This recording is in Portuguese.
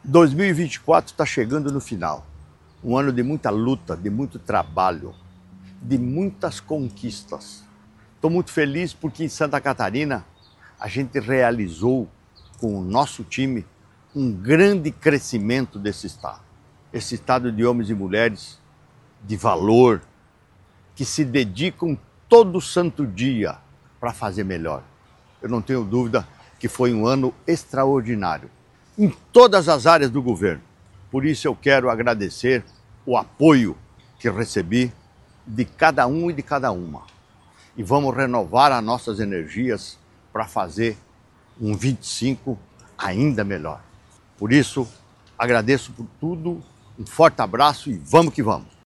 2024 está chegando no final. Um ano de muita luta, de muito trabalho, de muitas conquistas. Estou muito feliz porque em Santa Catarina a gente realizou com o nosso time um grande crescimento desse estado. Esse estado de homens e mulheres de valor, que se dedicam todo santo dia para fazer melhor. Eu não tenho dúvida que foi um ano extraordinário em todas as áreas do governo. Por isso eu quero agradecer o apoio que recebi de cada um e de cada uma. E vamos renovar as nossas energias para fazer um 25 ainda melhor. Por isso, agradeço por tudo, um forte abraço e vamos que vamos!